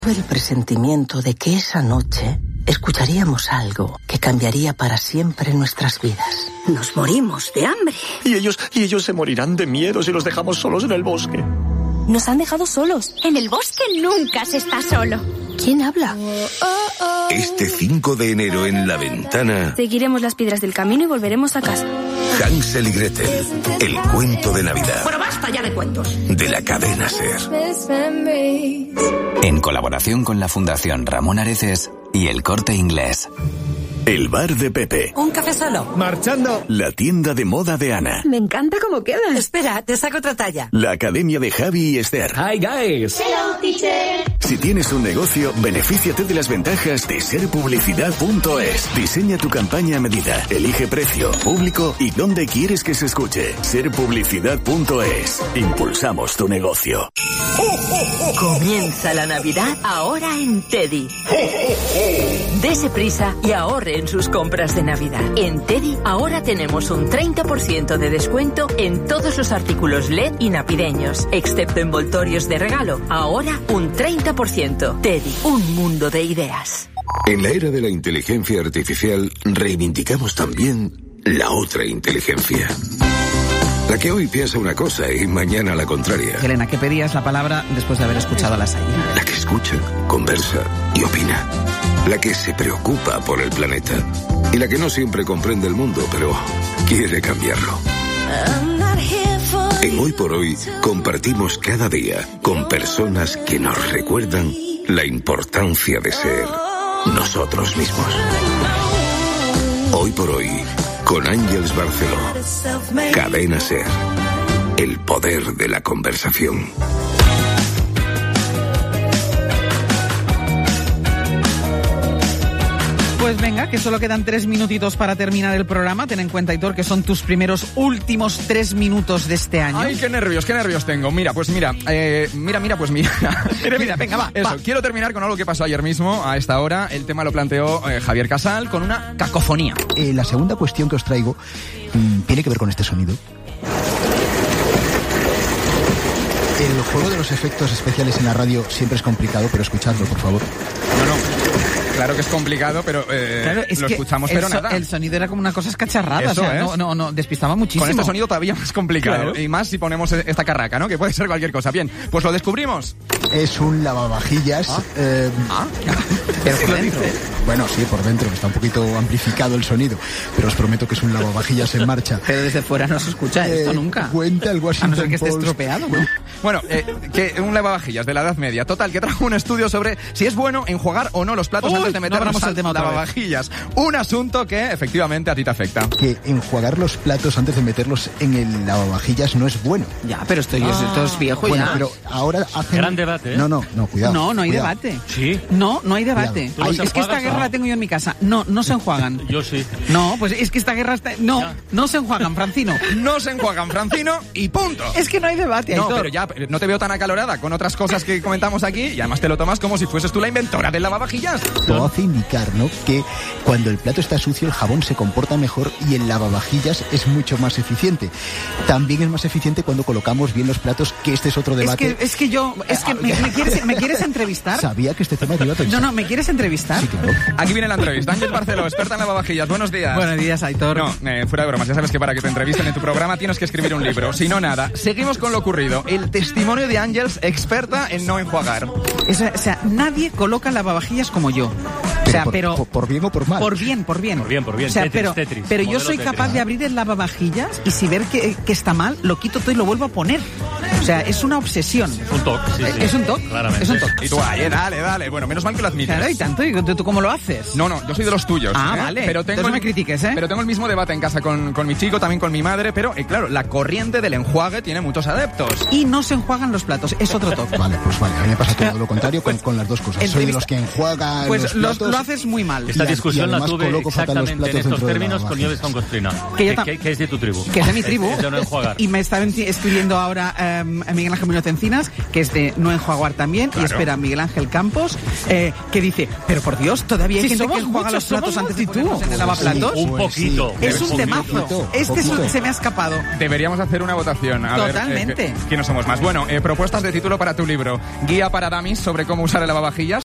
El presentimiento de que esa noche escucharíamos algo que cambiaría para siempre nuestras vidas. Nos morimos de hambre. Y ellos se morirán de miedo si los dejamos solos en el bosque. Nos han dejado solos. En el bosque nunca se está solo. ¿Quién habla? Este 5 de enero en La Ventana... Seguiremos las piedras del camino y volveremos a casa. Hansel y Gretel, el cuento de Navidad. Pero basta ya de cuentos. De la cadena SER. En colaboración con la Fundación Ramón Areces y El Corte Inglés. El bar de Pepe. ¿Un café solo? Marchando. La tienda de moda de Ana. Me encanta cómo queda. Espera, te saco otra talla. La academia de Javi y Esther. Hi guys. Hello, teacher. Si tienes un negocio, benefíciate de las ventajas de serpublicidad.es. Diseña tu campaña a medida, elige precio, público y dónde quieres que se escuche. Serpublicidad.es. Impulsamos tu negocio. Comienza la Navidad ahora en Teddy. Dese prisa y ahorre en sus compras de Navidad. En Teddy ahora tenemos un 30% de descuento en todos los artículos LED y navideños, excepto envoltorios de regalo. Ahora un 30%. Teddy, un mundo de ideas. En la era de la inteligencia artificial, reivindicamos también la otra inteligencia. La que hoy piensa una cosa y mañana la contraria. Elena, ¿qué pedías la palabra después de haber escuchado a la Salle? La que escucha, conversa y opina. La que se preocupa por el planeta. Y la que no siempre comprende el mundo, pero quiere cambiarlo. En Hoy por Hoy compartimos cada día con personas que nos recuerdan la importancia de ser nosotros mismos. Hoy por Hoy con Ángeles Barceló. Cadena SER. El poder de la conversación. Pues venga, que solo quedan 3 minutitos para terminar el programa. Ten en cuenta, Aitor, que son tus primeros últimos 3 minutos de este año. Ay, qué nervios tengo. Mira, mira, venga, va. Eso, quiero terminar con algo que pasó ayer mismo, a esta hora. El tema lo planteó Javier Casal con una cacofonía. La segunda cuestión que os traigo tiene que ver con este sonido. El juego de los efectos especiales en la radio siempre es complicado, pero escuchadlo, por favor. No. Claro que es complicado, pero claro, es lo que escuchamos, pero nada. El sonido era como una cosa escacharrada, eso, o sea, no, despistaba muchísimo. Con este sonido todavía más complicado, claro. Y más si ponemos esta carraca, ¿no? Que puede ser cualquier cosa. Bien, pues lo descubrimos. Es un lavavajillas. Pero por dentro. Bueno, sí, por dentro, está un poquito amplificado el sonido, pero os prometo que es un lavavajillas en marcha. Pero desde fuera no se escucha esto nunca. Cuenta el Washington A no ser que esté Post. estropeado, ¿no? Bueno, que un lavavajillas de la Edad Media. Total, que trajo un estudio sobre si es bueno enjuagar o no los platos antes de meterlos al lavavajillas. Un asunto que efectivamente a ti te afecta. Que enjuagar los platos antes de meterlos en el lavavajillas no es bueno. Ya, pero esto es viejo bueno, ya. Pero ahora hacen... Gran debate, ¿eh? No, cuidado. No hay cuidado. debate. ¿Sí? No hay debate. Es que esta guerra la tengo yo en mi casa. No se enjuagan. Yo sí. No, pues es que esta guerra está... No se enjuagan, Francino. No se enjuagan, Francino, y punto. Es que no hay debate, No, Aitor. pero ya no te veo tan acalorada con otras cosas que comentamos aquí y además te lo tomas como si fueses tú la inventora del lavavajillas. Todo hace indicar, ¿no?, que cuando el plato está sucio el jabón se comporta mejor y el lavavajillas es mucho más eficiente. También es más eficiente cuando colocamos bien los platos, que este es otro debate. Es que ¿me quieres entrevistar? Sabía que este tema te iba a pensar. No, ¿me quieres entrevistar? Sí, claro. Aquí viene la entrevista. Ángeles Barceló, experta en lavavajillas. Buenos días. Buenos días, Aitor. No, fuera de bromas. Ya sabes que para que te entrevisten en tu programa tienes que escribir un libro. Si no, nada. Seguimos con lo ocurrido. El testimonio de Ángeles, experta en no enjuagar. O sea, nadie coloca lavavajillas como yo. O sea, pero ¿Por bien o por mal? Por bien. Por bien. O sea, Tetris. pero yo soy capaz de abrir el lavavajillas y si ver que está mal, lo quito todo y lo vuelvo a poner. O sea, es una obsesión. Es un toque, sí. Es un toque. Claramente. Es un toque. Y tú, dale. Bueno, menos mal que lo admites. Claro, y tanto. ¿Y tú cómo lo haces? No, yo soy de los tuyos. Vale. Pero tengo Entonces no me critiques, ¿eh? Pero tengo el mismo debate en casa con mi chico, también con mi madre, pero claro, la corriente del enjuague tiene muchos adeptos. Y no se enjuagan los platos, es otro toque. Vale, a mí me pasa todo lo contrario con las dos cosas. Soy de los que enjuagan pues los platos. lo haces muy mal. Esta discusión la tuve coloco fatal los exactamente en platos estos dentro de términos la con Nieves Congostrina, Que que es de tu tribu. Que es de mi tribu. Es de no enjuagar. Y me estaban escribiendo ahora Miguel Ángel Muñoz Encinas, que es de No Enjuagar también, claro. Y espera Miguel Ángel Campos, que dice, pero por Dios, todavía hay gente que enjuaga los platos antes de ponerlos en el lavaplatos. Un poquito. Es un temazo. Se me ha escapado. Deberíamos hacer una votación. Totalmente. ¿Quiénes somos más? Bueno, propuestas de título para tu libro. Guía para damis sobre cómo usar el lavavajillas.